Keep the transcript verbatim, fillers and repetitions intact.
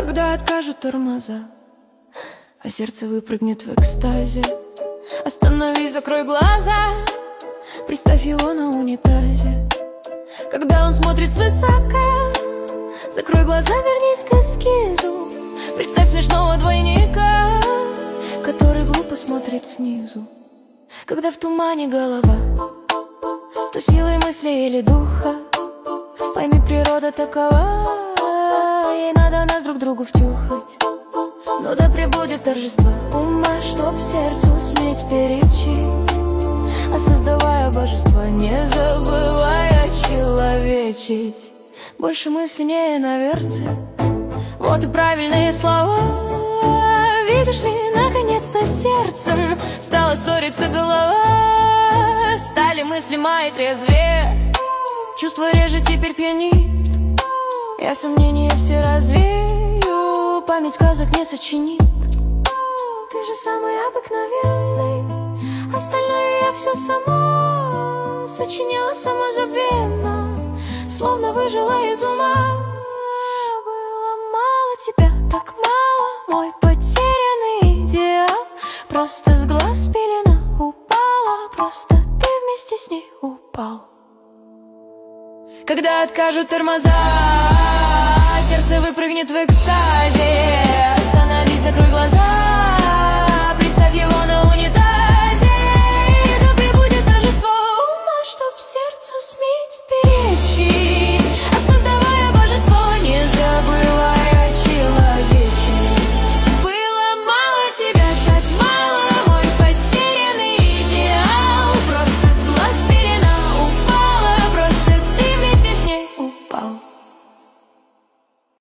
Когда откажут тормоза, а сердце выпрыгнет в экстазе. Остановись, закрой глаза, представь его на унитазе. Когда он смотрит свысока, закрой глаза, вернись к эскизу. Представь смешного двойника, который глупо смотрит снизу. Когда в тумане голова, то силой мысли или духа, пойми, природа такова, ей надо нас друг другу втюхать. Но да пребудет торжество ума, чтоб сердцу суметь перечить, а создавая божество, не забывая человечить. Больше мысли не наверце, вот и правильные слова. Видишь ли, наконец-то сердцем стала ссориться голова. Стали мысли мои трезвее, чувство реже теперь пьянит. Я сомнения все развею, память сказок не сочинит. Ты же самый обыкновенный, остальное я все сама сочиняла самозабвенно, словно выжила из ума. Было мало тебя, так мало, мой потерянный идеал. Просто с глаз пелена упала, просто ты вместе с ней упал. Когда откажут тормоза, сердце выпрыгнет в экстазе. Остановись, закрой глаза, представь его на